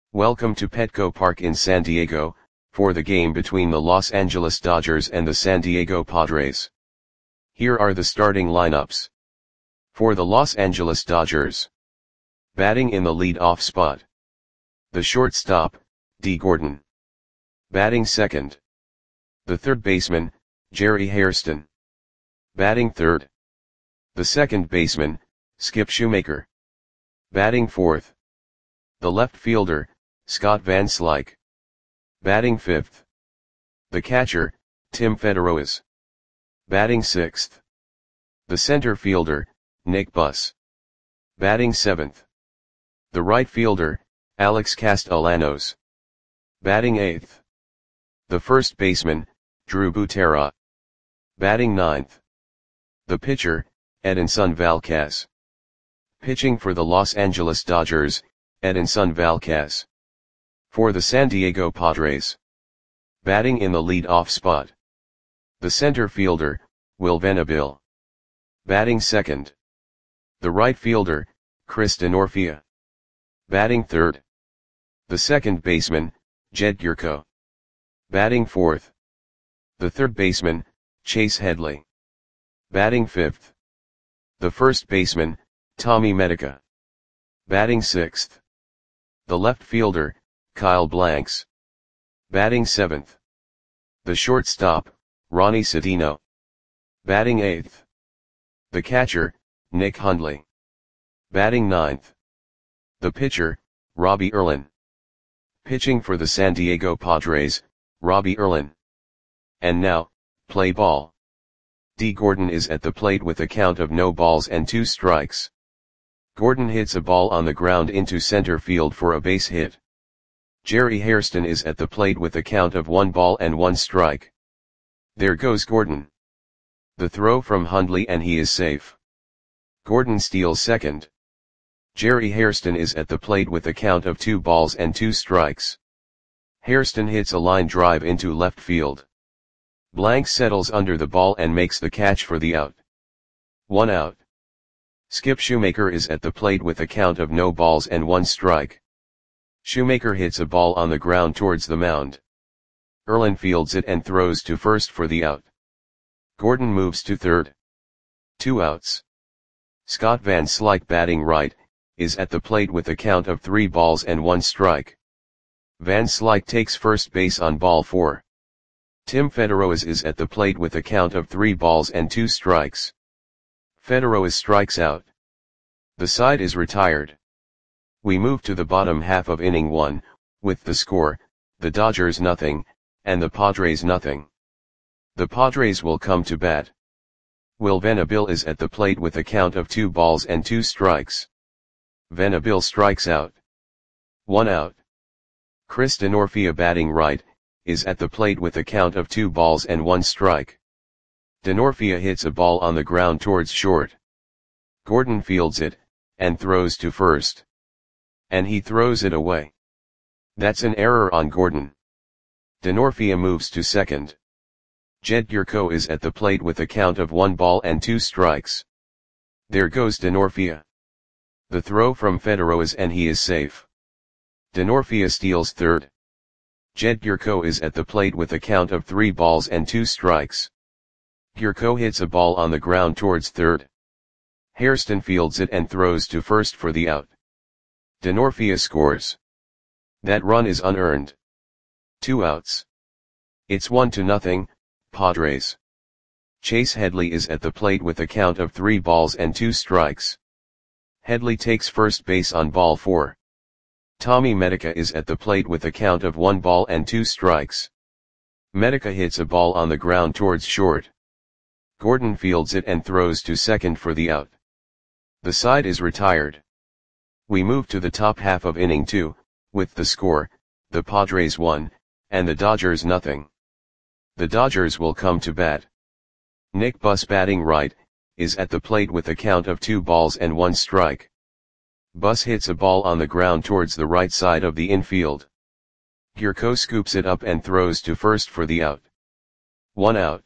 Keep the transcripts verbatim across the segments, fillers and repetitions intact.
Welcome to Petco Park in San Diego, for the game between the Los Angeles Dodgers and the San Diego Padres. Here are the starting lineups. For the Los Angeles Dodgers. Batting in the lead-off spot. The shortstop, Dee Gordon. Batting second. The third baseman, Jerry Hairston. Batting third. The second baseman, Skip Shoemaker. Batting fourth. The left fielder, Scott Van Slyke. Batting fifth. The catcher, Tim Federowes. Batting sixth. The center fielder, Nick Buss. Batting seventh. The right fielder, Alex Castellanos. Batting eighth. The first baseman, Drew Butera. Batting ninth. The pitcher, Edinson Valquez. Pitching for the Los Angeles Dodgers, Edinson Valquez. For the San Diego Padres. Batting in the lead-off spot. The center fielder, Will Venable. Batting second. The right fielder, Chris Denorfia. Batting third. The second baseman, Jed Gyorko. Batting fourth. The third baseman, Chase Headley. Batting fifth. The first baseman, Tommy Medica. Batting sixth. The left fielder, Kyle Blanks. Batting seventh. The shortstop, Ronnie Sedino. Batting eighth. The catcher, Nick Hundley. Batting ninth. The pitcher, Robbie Erlin. Pitching for the San Diego Padres, Robbie Erlin. And now, play ball. Dee Gordon is at the plate with a count of no balls and two strikes. Gordon hits a ball on the ground into center field for a base hit. Jerry Hairston is at the plate with a count of one ball and one strike. There goes Gordon. The throw from Hundley and he is safe. Gordon steals second. Jerry Hairston is at the plate with a count of two balls and two strikes. Hairston hits a line drive into left field. Blanks settles under the ball and makes the catch for the out. One out. Skip Shoemaker is at the plate with a count of no balls and one strike. Shoemaker hits a ball on the ground towards the mound. Erlin fields it and throws to first for the out. Gordon moves to third. Two outs. Scott Van Slyke, batting right, is at the plate with a count of three balls and one strike. Van Slyke takes first base on ball four. Tim Federowes is at the plate with a count of three balls and two strikes. Federowes strikes out. The side is retired. We move to the bottom half of inning one, with the score, the Dodgers nothing, and the Padres nothing. The Padres will come to bat. Will Venable is at the plate with a count of two balls and two strikes. Venable strikes out. One out. Chris Denorfia, batting right, is at the plate with a count of two balls and one strike. Denorfia hits a ball on the ground towards short. Gordon fields it, and throws to first. And he throws it away. That's an error on Gordon. Denorfia moves to second. Jed Gyorko is at the plate with a count of one ball and two strikes. There goes Denorfia. The throw from Federowes and he is safe. Denorfia steals third. Jed Gyorko is at the plate with a count of three balls and two strikes. Gyorko hits a ball on the ground towards third. Hairston fields it and throws to first for the out. Denorfia scores. That run is unearned. Two outs. It's one to nothing, Padres. Chase Headley is at the plate with a count of three balls and two strikes. Headley takes first base on ball four. Tommy Medica is at the plate with a count of one ball and two strikes. Medica hits a ball on the ground towards short. Gordon fields it and throws to second for the out. The side is retired. We move to the top half of inning two, with the score, the Padres one, and the Dodgers nothing. The Dodgers will come to bat. Nick Buss, batting right, is at the plate with a count of two balls and one strike. Buss hits a ball on the ground towards the right side of the infield. Gyorko scoops it up and throws to first for the out. One out.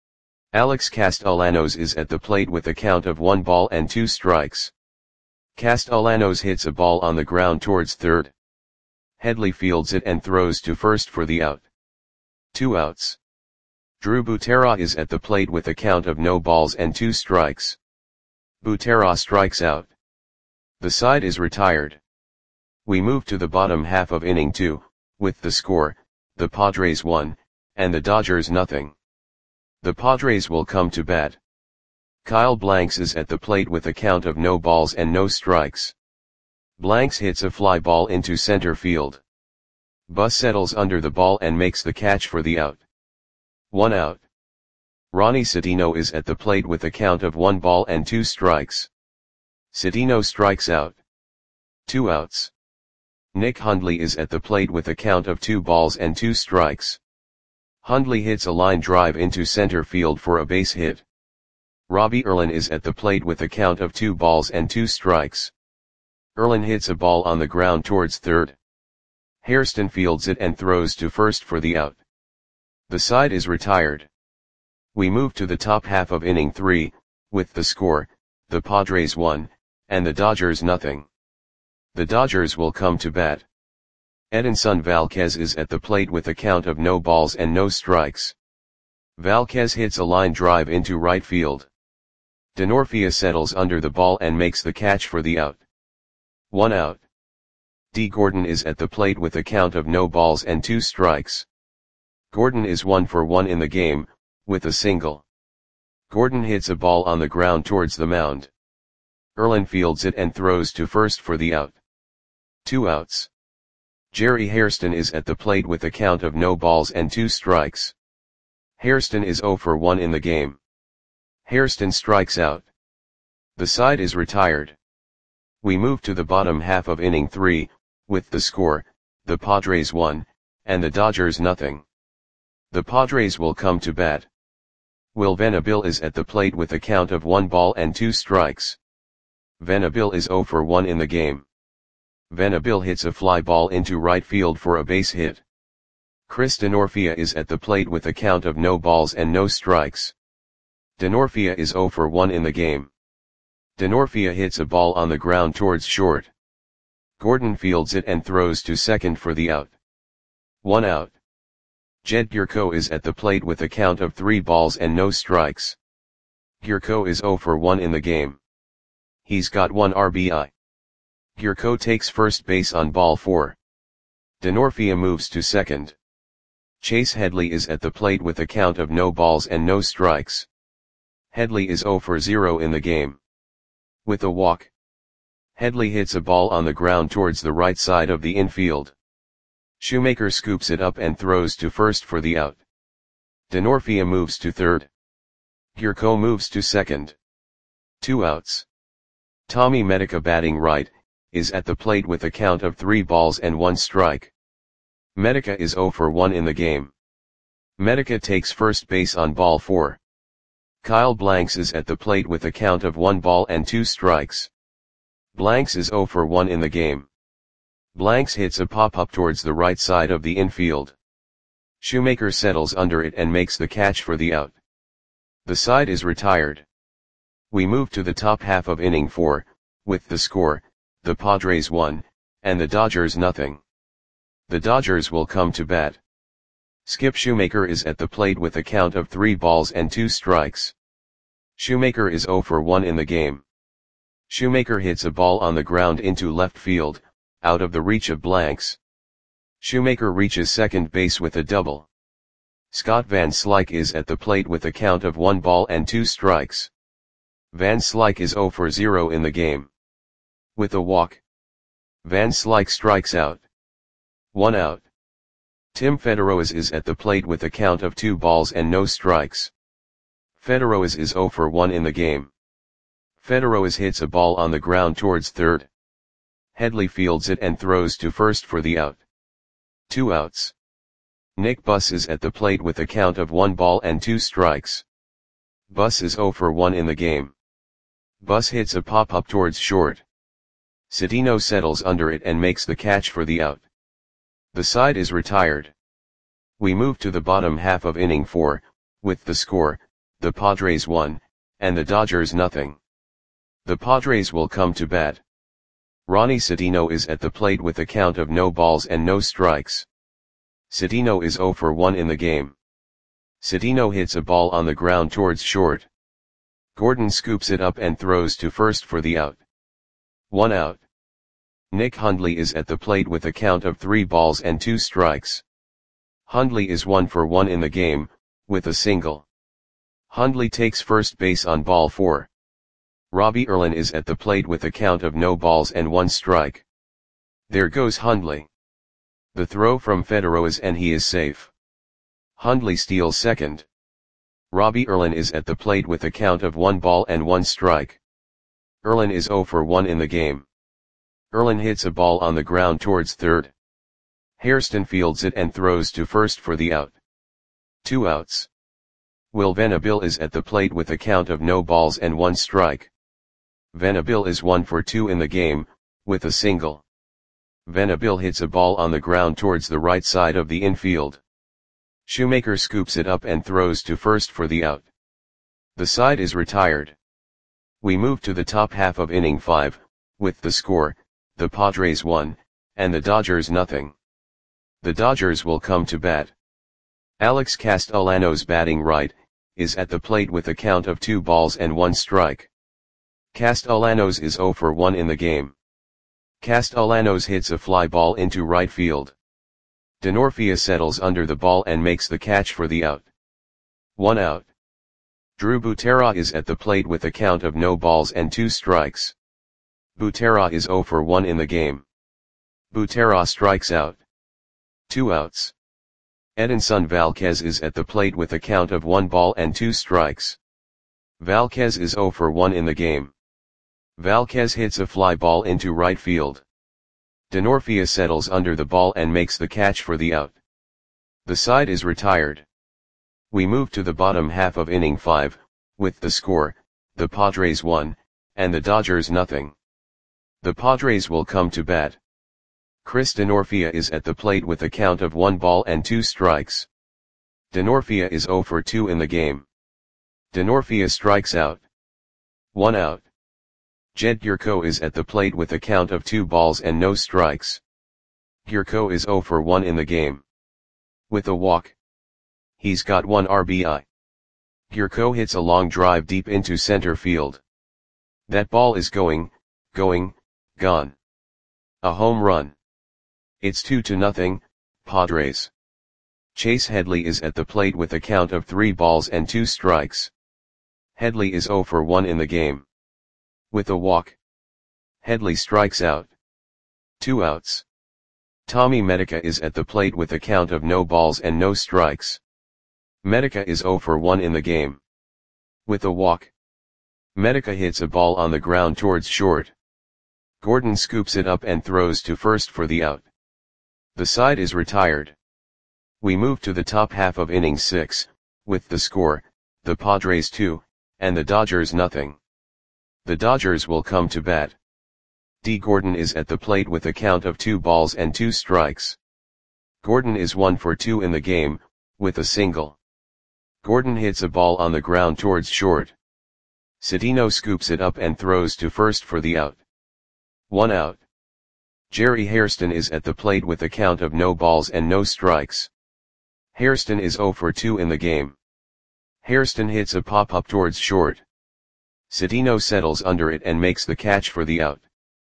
Alex Castellanos is at the plate with a count of one ball and two strikes. Castellanos hits a ball on the ground towards third. Headley fields it and throws to first for the out. Two outs. Drew Butera is at the plate with a count of no balls and two strikes. Butera strikes out. The side is retired. We move to the bottom half of inning two, with the score, the Padres one, and the Dodgers nothing. The Padres will come to bat. Kyle Blanks is at the plate with a count of no balls and no strikes. Blanks hits a fly ball into center field. Buss settles under the ball and makes the catch for the out. One out. Ronnie Cedeno is at the plate with a count of one ball and two strikes. Cedeno strikes out. Two outs. Nick Hundley is at the plate with a count of two balls and two strikes. Hundley hits a line drive into center field for a base hit. Robbie Erlin is at the plate with a count of two balls and two strikes. Erlin hits a ball on the ground towards third. Hairston fields it and throws to first for the out. The side is retired. We move to the top half of inning three, with the score, the Padres one, and the Dodgers nothing. The Dodgers will come to bat. Edinson Valquez is at the plate with a count of no balls and no strikes. Valquez hits a line drive into right field. Denorfia settles under the ball and makes the catch for the out. One out. D. Gordon is at the plate with a count of no balls and two strikes. Gordon is one for one in the game, with a single. Gordon hits a ball on the ground towards the mound. Erlin fields it and throws to first for the out. Two outs. Jerry Hairston is at the plate with a count of no balls and two strikes. Hairston is zero for one in the game. Hairston strikes out. The side is retired. We move to the bottom half of inning three, with the score, the Padres one, and the Dodgers nothing. The Padres will come to bat. Will Venable is at the plate with a count of one ball and two strikes. Venable is zero for one in the game. Venable hits a fly ball into right field for a base hit. Chris Denorfia is at the plate with a count of no balls and no strikes. Denorfia is zero for one in the game. Denorfia hits a ball on the ground towards short. Gordon fields it and throws to second for the out. One out. Jed Gurko is at the plate with a count of three balls and no strikes. Gurko is zero for one in the game. He's got one R B I. Gurko takes first base on ball four. Denorfia moves to second. Chase Headley is at the plate with a count of no balls and no strikes. Headley is zero for zero in the game. With a walk. Headley hits a ball on the ground towards the right side of the infield. Shoemaker scoops it up and throws to first for the out. Denorfia moves to third. Gurko moves to second. Two outs. Tommy Medica, batting right, is at the plate with a count of three balls and one strike. Medica is zero for one in the game. Medica takes first base on ball four. Kyle Blanks is at the plate with a count of one ball and two strikes. Blanks is zero for one in the game. Blanks hits a pop-up towards the right side of the infield. Shoemaker settles under it and makes the catch for the out. The side is retired. We move to the top half of inning four, with the score, the Padres one, and the Dodgers nothing. The Dodgers will come to bat. Skip Shoemaker is at the plate with a count of three balls and two strikes. Shoemaker is zero for one in the game. Shoemaker hits a ball on the ground into left field, out of the reach of Blanks. Shoemaker reaches second base with a double. Scott Van Slyke is at the plate with a count of one ball and two strikes. Van Slyke is zero for zero in the game. With a walk. Van Slyke strikes out. One out. Tim Federoas is at the plate with a count of two balls and no strikes. Federoas is zero for one in the game. Federoas hits a ball on the ground towards third. Headley fields it and throws to first for the out. Two outs. Nick Buss is at the plate with a count of one ball and two strikes. Buss is zero for one in the game. Buss hits a pop-up towards short. Cedeno settles under it and makes the catch for the out. The side is retired. We move to the bottom half of inning four, with the score, the Padres one, and the Dodgers nothing. The Padres will come to bat. Ronnie Citino is at the plate with a count of no balls and no strikes. Citino is zero for one in the game. Citino hits a ball on the ground towards short. Gordon scoops it up and throws to first for the out. One out. Nick Hundley is at the plate with a count of three balls and two strikes. Hundley is one for one in the game, with a single. Hundley takes first base on ball four. Robbie Erlin is at the plate with a count of no balls and one strike. There goes Hundley. The throw from Federer is and he is safe. Hundley steals second. Robbie Erlin is at the plate with a count of one ball and one strike. Erlin is zero for one in the game. Erlin hits a ball on the ground towards third. Hairston fields it and throws to first for the out. Two outs. Will Venable is at the plate with a count of no balls and one strike. Venable is one for two in the game, with a single. Venable hits a ball on the ground towards the right side of the infield. Shoemaker scoops it up and throws to first for the out. The side is retired. We move to the top half of inning five, with the score, the Padres one, and the Dodgers nothing. The Dodgers will come to bat. Alex Castellanos, batting right, is at the plate with a count of two balls and one strike. Castellanos is zero for one in the game. Castellanos hits a fly ball into right field. Denorfia settles under the ball and makes the catch for the out. One out. Drew Butera is at the plate with a count of no balls and two strikes. Butera is zero for one in the game. Butera strikes out. Two outs. Edinson Valquez is at the plate with a count of one ball and two strikes. Valquez is zero for one in the game. Valquez hits a fly ball into right field. Denorfia settles under the ball and makes the catch for the out. The side is retired. We move to the bottom half of inning five, with the score, the Padres one, and the Dodgers nothing. The Padres will come to bat. Chris Denorfia is at the plate with a count of one ball and two strikes. Denorfia is zero for two in the game. Denorfia strikes out. One out. Jed Gyorko is at the plate with a count of two balls and no strikes. Gyorko is zero for one in the game. With a walk. He's got one R B I. Gyorko hits a long drive deep into center field. That ball is going, going, gone. A home run. It's two to nothing, Padres. Chase Headley is at the plate with a count of three balls and two strikes. Headley is zero for one in the game. With a walk. Headley strikes out. Two outs. Tommy Medica is at the plate with a count of no balls and no strikes. Medica is zero for one in the game. With a walk. Medica hits a ball on the ground towards short. Gordon scoops it up and throws to first for the out. The side is retired. We move to the top half of inning six, with the score, the Padres two, and the Dodgers nothing. The Dodgers will come to bat. D. Gordon is at the plate with a count of two balls and two strikes. Gordon is one for two in the game, with a single. Gordon hits a ball on the ground towards short. Citino scoops it up and throws to first for the out. One out. Jerry Hairston is at the plate with a count of no balls and no strikes. Hairston is zero for two in the game. Hairston hits a pop-up towards short. Citino settles under it and makes the catch for the out.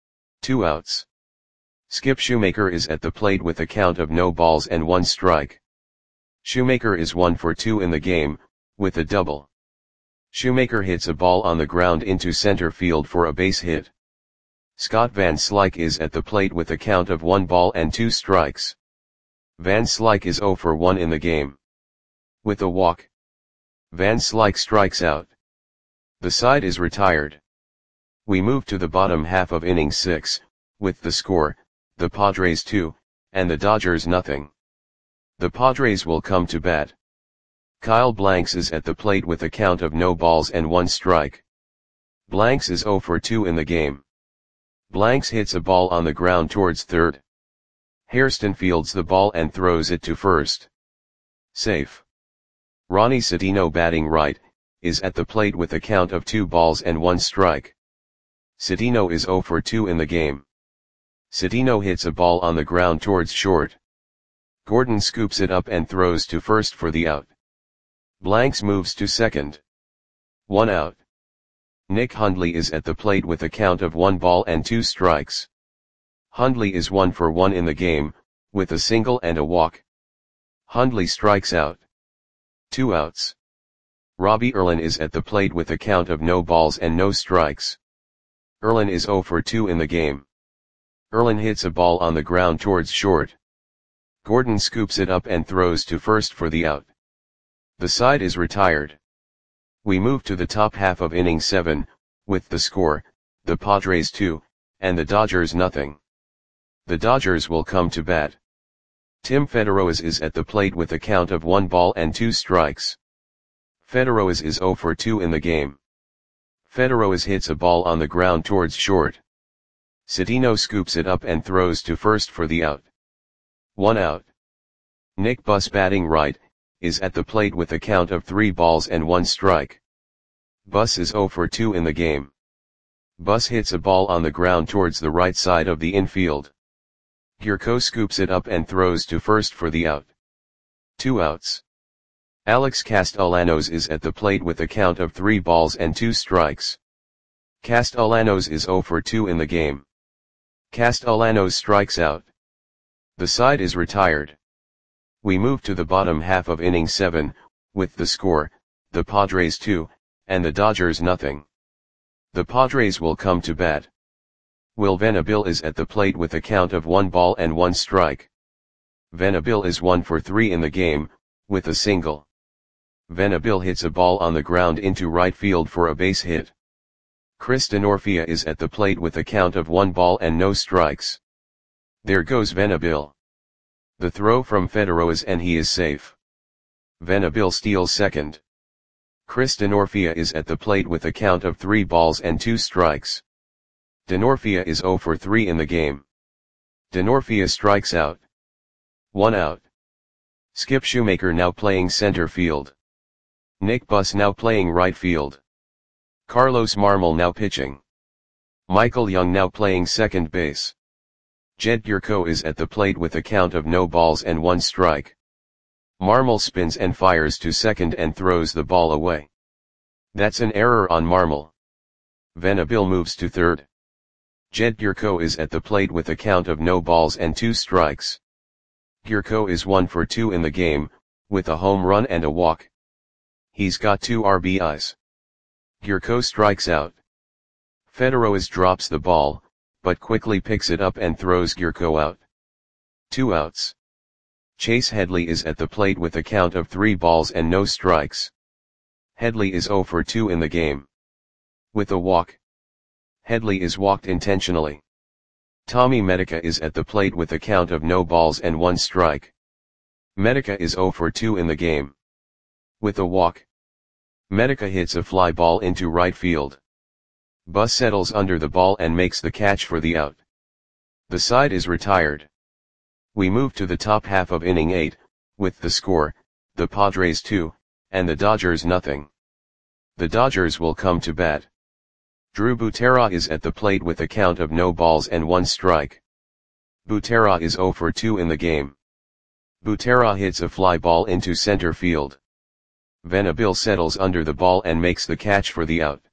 Two outs. Skip Shoemaker is at the plate with a count of no balls and one strike. Shoemaker is one for two in the game, with a double. Shoemaker hits a ball on the ground into center field for a base hit. Scott Van Slyke is at the plate with a count of one ball and two strikes. Van Slyke is zero for one in the game. With a walk. Van Slyke strikes out. The side is retired. We move to the bottom half of inning six, with the score, the Padres two, and the Dodgers nothing. The Padres will come to bat. Kyle Blanks is at the plate with a count of no balls and one strike. Blanks is zero for two in the game. Blanks hits a ball on the ground towards third. Hairston fields the ball and throws it to first. Safe. Ronnie Citino, batting right, is at the plate with a count of two balls and one strike. Citino is zero for two in the game. Cedeno hits a ball on the ground towards short. Gordon scoops it up and throws to first for the out. Blanks moves to second. One out. Nick Hundley is at the plate with a count of one ball and two strikes. Hundley is one for one in the game, with a single and a walk. Hundley strikes out. Two outs. Robbie Erlin is at the plate with a count of no balls and no strikes. Erlin is zero for two in the game. Erlin hits a ball on the ground towards short. Gordon scoops it up and throws to first for the out. The side is retired. We move to the top half of inning seven, with the score, the Padres two, and the Dodgers nothing. The Dodgers will come to bat. Tim Federoas is at the plate with a count of one ball and two strikes. Federoas is zero for two in the game. Federoas hits a ball on the ground towards short. Cedeno scoops it up and throws to first for the out. One out. Nick Buss, batting right, is at the plate with a count of three balls and one strike. Buss is zero for two in the game. Buss hits a ball on the ground towards the right side of the infield. Gurko scoops it up and throws to first for the out. Two outs. Alex Castellanos is at the plate with a count of three balls and two strikes. Castellanos is zero for two in the game. Castellanos strikes out. The side is retired. We move to the bottom half of inning seven, with the score, the Padres two, and the Dodgers nothing. The Padres will come to bat. Will Venable is at the plate with a count of one ball and one strike. Venable is one for three in the game, with a single. Venable hits a ball on the ground into right field for a base hit. Chris Denorfia is at the plate with a count of one ball and no strikes. There goes Venable. The throw from Federoas and he is safe. Venable steals second. Chris Denorfia is at the plate with a count of three balls and two strikes. Denorfia is zero for three in the game. Denorfia strikes out. One out. Skip Shoemaker now playing center field. Nick Buss now playing right field. Carlos Marmol now pitching. Michael Young now playing second base. Jed Gurko is at the plate with a count of no balls and one strike. Marmol spins and fires to second and throws the ball away. That's an error on Marmol. Venable moves to third. Jed Gurko is at the plate with a count of no balls and two strikes. Gurko is one for two in the game, with a home run and a walk. He's got two R B Is. Gurko strikes out. Federoas drops the ball, but quickly picks it up and throws Gurko out. Two outs. Chase Headley is at the plate with a count of three balls and no strikes. Headley is zero for two in the game. With a walk. Headley is walked intentionally. Tommy Medica is at the plate with a count of no balls and one strike. Medica is zero for two in the game. With a walk. Medica hits a fly ball into right field. Buss settles under the ball and makes the catch for the out. The side is retired. We move to the top half of inning eight, with the score, the Padres two, and the Dodgers nothing. The Dodgers will come to bat. Drew Butera is at the plate with a count of no balls and one strike. Butera is zero for two in the game. Butera hits a fly ball into center field. Venable settles under the ball and makes the catch for the out.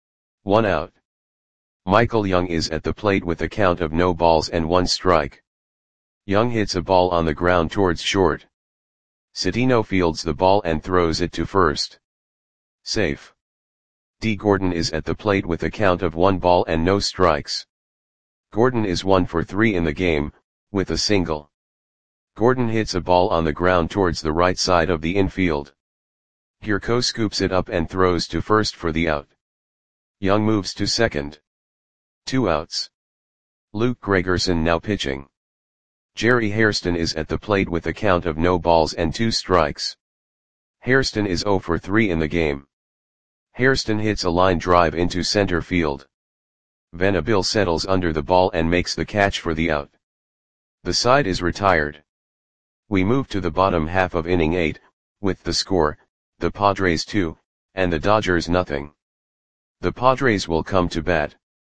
One out. Michael Young is at the plate with a count of no balls and one strike. Young hits a ball on the ground towards short. Cedeno fields the ball and throws it to first. Safe. D. Gordon is at the plate with a count of one ball and no strikes. Gordon is one for three in the game, with a single. Gordon hits a ball on the ground towards the right side of the infield. Gurko scoops it up and throws to first for the out. Young moves to second. Two outs. Luke Gregerson now pitching. Jerry Hairston is at the plate with a count of no balls and two strikes. Hairston is zero for three in the game. Hairston hits a line drive into center field. Venable settles under the ball and makes the catch for the out. The side is retired. We move to the bottom half of inning eight, with the score, the Padres two, and the Dodgers nothing. The Padres will come to bat.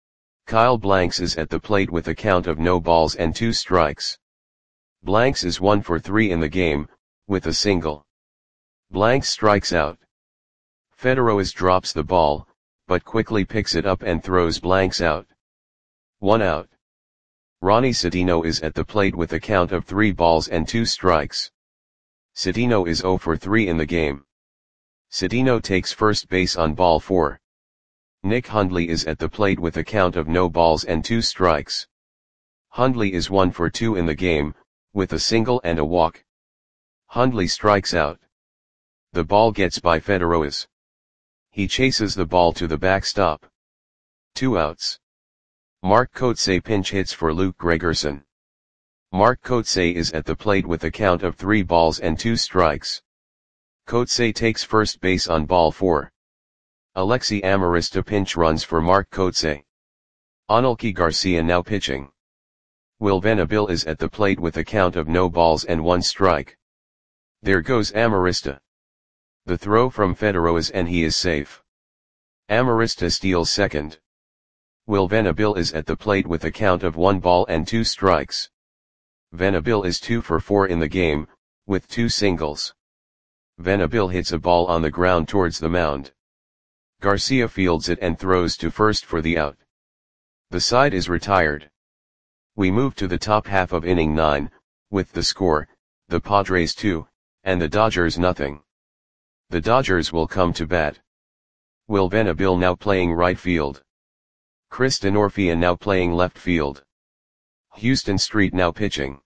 Kyle Blanks is at the plate with a count of no balls and two strikes. Blanks is one for three in the game, with a single. Blanks strikes out. Federoez drops the ball, but quickly picks it up and throws Blanks out. One out. Ronnie Cedeno is at the plate with a count of three balls and two strikes. Cedeno is zero for three in the game. Cedeno takes first base on ball four. Nick Hundley is at the plate with a count of no balls and two strikes. Hundley is one for two in the game, with a single and a walk. Hundley strikes out. The ball gets by Federoez. He chases the ball to the backstop. Two outs. Mark Kotsay pinch hits for Luke Gregerson. Mark Kotsay is at the plate with a count of three balls and two strikes. Kotsay takes first base on ball four. Alexi Amarista pinch runs for Mark Kotsay. Anelki Garcia now pitching. Will Venable is at the plate with a count of no balls and one strike. There goes Amarista. The throw from Federoez and he is safe. Amarista steals second. Will Venable is at the plate with a count of one ball and two strikes. Venable is two for four in the game, with two singles. Venable hits a ball on the ground towards the mound. Garcia fields it and throws to first for the out. The side is retired. We move to the top half of inning nine, with the score, the Padres two, and the Dodgers nothing. The Dodgers will come to bat. Will Venable now playing right field. Chris Denorfia now playing left field. Houston Street now pitching.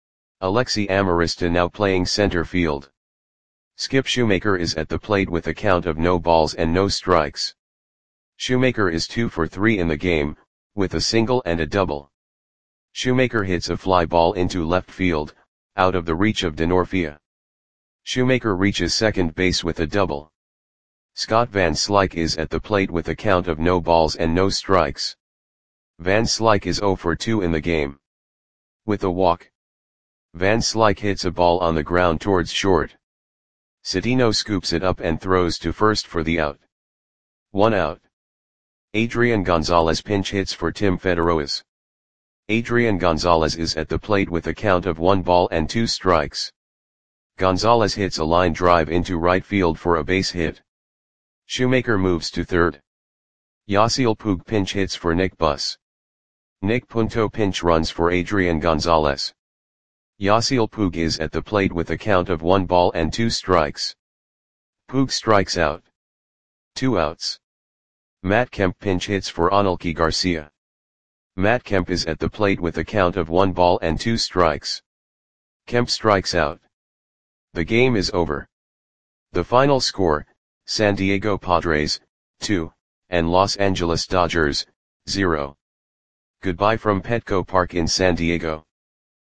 Alexi Amarista now playing center field. Skip Shoemaker is at the plate with a count of no balls and no strikes. Shoemaker is two for three in the game, with a single and a double. Shoemaker hits a fly ball into left field, out of the reach of Denorfia. Shoemaker reaches second base with a double. Scott Van Slyke is at the plate with a count of no balls and no strikes. Van Slyke is zero for two in the game. With a walk. Van Slyke hits a ball on the ground towards short. Cedeno scoops it up and throws to first for the out. One out. Adrian Gonzalez pinch hits for Tim Federoez. Adrian Gonzalez is at the plate with a count of one ball and two strikes. Gonzalez hits a line drive into right field for a base hit. Shoemaker moves to third. Yasiel Puig pinch hits for Nick Buss. Nick Punto pinch runs for Adrian Gonzalez. Yasiel Puig is at the plate with a count of one ball and two strikes. Puig strikes out. Two outs. Matt Kemp pinch hits for Anelki Garcia. Matt Kemp is at the plate with a count of one ball and two strikes. Kemp strikes out. The game is over. The final score, San Diego Padres, two, and Los Angeles Dodgers, zero. Goodbye from Petco Park in San Diego.